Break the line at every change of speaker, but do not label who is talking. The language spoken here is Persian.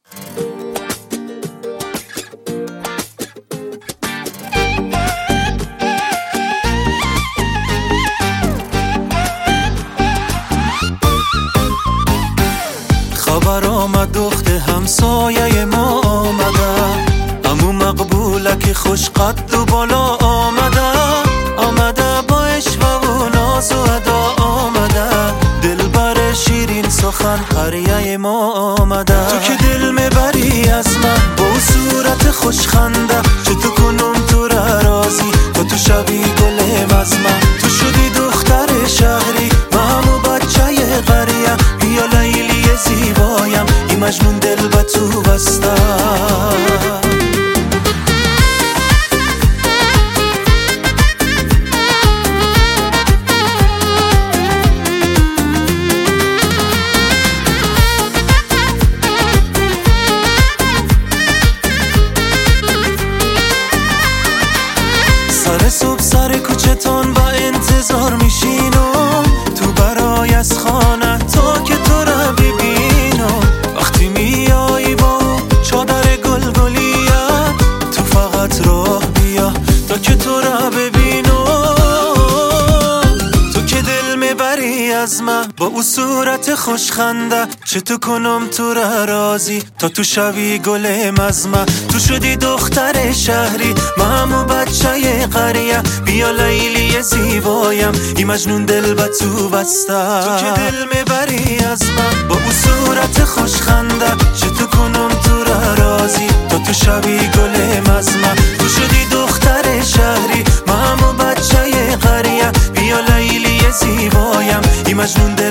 خبر آمد دخت همسایه ما آمده، امو مقبوله که خوش قد و بالا آمده با عشق و ناز و ادا آمده، دلبر شیرین سخن قریه ما آمده. تو که دل میبری از من با صورت خوشخنده، چه تو کنم تو را راضی تا تو شوی گلم از من. تو شدی دختر شهری همو بچه قریه، بیا لیلی زیبایم این مجنون دل به تو بسته. سر صبح سر کوچه تان با انتظار میشینم، تو برای از خانه تا که تو را ببینم. وقتی میایی با چادر گلگلیت، تو فقط راه بیا تا که تو را ببینم. تو که دل میبری از من با او صورت خوشخنده، چه تو کنم تو را راضی تا تو شوی گلم از من. تو شدی دختر شهری همو بچه قریه، بیا لیلی زیبایم این مجنون دل به تو بسته. تو که دل میبری از من با او صورت خوشخنده، چه تو کنم تو را راضی تا تو شوی گلم از من. تو شدی دختر شهری همو بچه قریه، بیا لیلی زیبایم این مجنون دل